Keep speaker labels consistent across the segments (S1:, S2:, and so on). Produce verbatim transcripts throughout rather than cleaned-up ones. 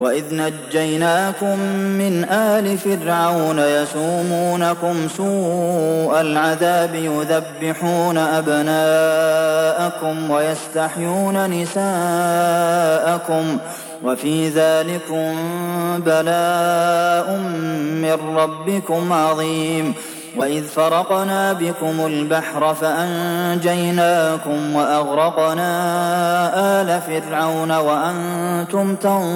S1: وإذ نجيناكم من آل فرعون يسومونكم سوء العذاب يذبحون أبناءكم ويستحيون نساءكم وفي ذلكم بلاء من ربكم عظيم. وإذ فرقنا بكم البحر فأنجيناكم وأغرقنا آل فرعون وأنتم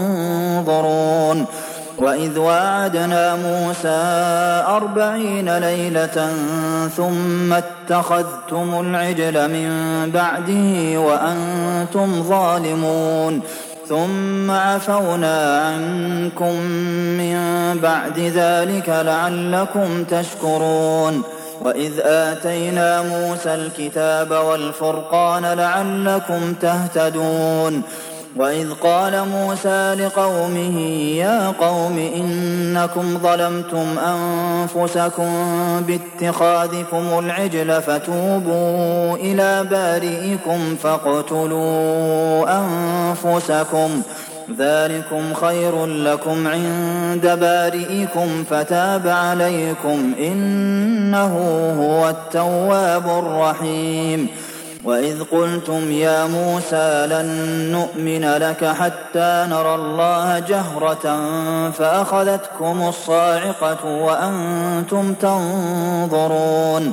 S1: تنظرون. وإذ واعدنا موسى أربعين ليلة ثم اتخذتم العجل من بعده وأنتم ظالمون ثم عفونا عنكم من بعد ذلك لعلكم تشكرون. وإذ آتينا موسى الكتاب والفرقان لعلكم تهتدون. وإذ قال موسى لقومه يا قوم إنكم ظلمتم أنفسكم باتخاذكم العجل فتوبوا إلى بارئكم فاقتلوا أنفسكم ذلكم خير لكم عند بارئكم فتاب عليكم إنه هو التواب الرحيم. وإذ قلتم يا موسى لن نؤمن لك حتى نرى الله جهرة فأخذتكم الصاعقة وأنتم تنظرون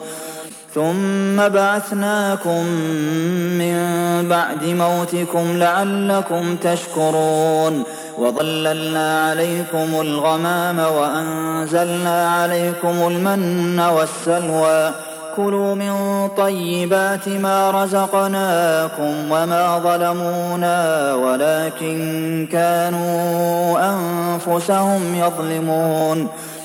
S1: ثم بعثناكم من بعد موتكم لعلكم تشكرون. وظللنا عليكم الغمام وأنزلنا عليكم المن والسلوى كلوا من طيبات ما رزقناكم وما ظلمونا ولكن كانوا أنفسهم يظلمون.